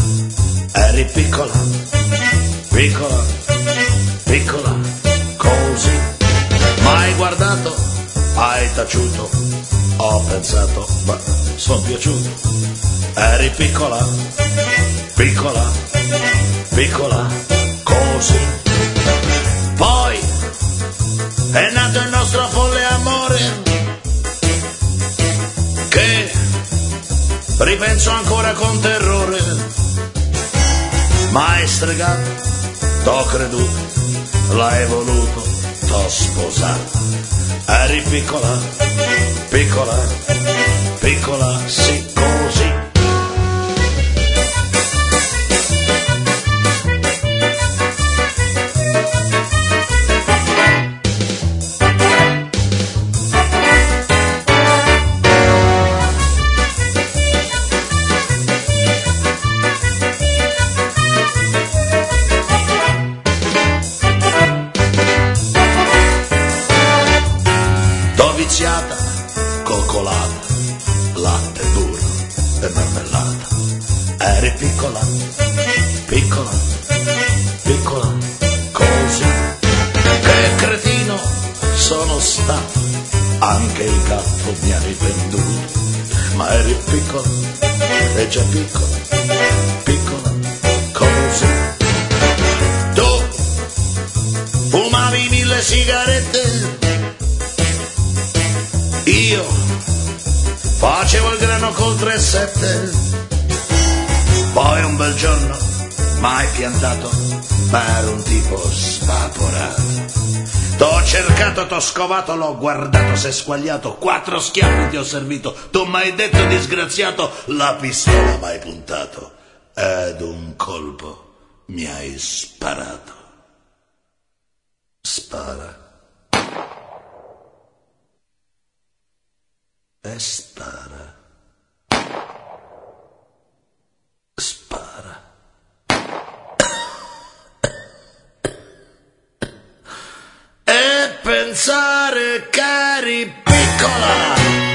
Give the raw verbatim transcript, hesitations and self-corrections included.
eri piccola, piccola, piccola, così. M'hai guardato, hai taciuto, ho pensato, ma son piaciuto. Eri piccola, piccola, piccola, così. Poi è nato il nostro folle amore, che ripenso ancora con terrore. Ma è stregato, t'ho creduto, l'hai voluto, t'ho sposato. Eri piccola, piccola, piccola, sì, così. Viziata, coccolata, latte, burro e marmellata. Eri piccola, piccola, piccola, così. Che cretino sono stato, anche il gatto mi ha rivenduto. Ma eri piccola, e già piccola, piccola, così. Tu fumavi mille sigarette, io facevo il grano col tre sette. Poi un bel giorno m'hai piantato per un tipo svaporato. T'ho cercato, t'ho scovato, l'ho guardato, s'è squagliato, quattro schiaffi ti ho servito. Tu m'hai detto, disgraziato, la pistola m'hai puntato ed un colpo mi hai sparato. Spara e spara, spara. E pensare che eri piccola,